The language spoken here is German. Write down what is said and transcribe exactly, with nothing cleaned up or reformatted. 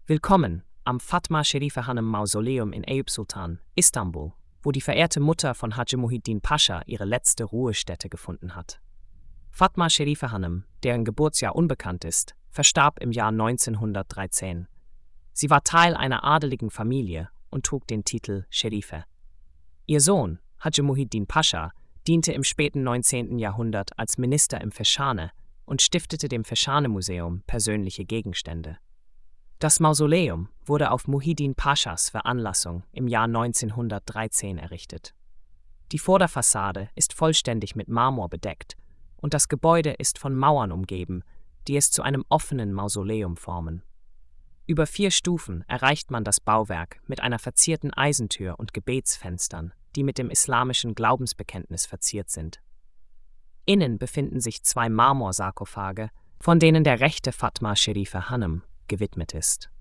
Willkommen am Fatma Şerife Hanım Mausoleum in Eyüp Sultan, Istanbul, wo die verehrte Mutter von Hacı Muhiddin Pascha ihre letzte Ruhestätte gefunden hat. Fatma Şerife Hanım, deren Geburtsjahr unbekannt ist, verstarb im Jahr neunzehnhundertdreizehn. Sie war Teil einer adeligen Familie und trug den Titel Şerife. Ihr Sohn, Hacı Muhiddin Pascha, diente im späten neunzehnten Jahrhundert als Minister im Feschane und stiftete dem Feschane-Museum persönliche Gegenstände. Das Mausoleum wurde auf Muhiddin Paschas Veranlassung im Jahr neunzehnhundertdreizehn errichtet. Die Vorderfassade ist vollständig mit Marmor bedeckt und das Gebäude ist von Mauern umgeben, die es zu einem offenen Mausoleum formen. Über vier Stufen erreicht man das Bauwerk mit einer verzierten Eisentür und Gebetsfenstern, die mit dem islamischen Glaubensbekenntnis verziert sind. Innen befinden sich zwei Marmorsarkophage, von denen der rechte Fatma Şerife Hanım gewidmet ist.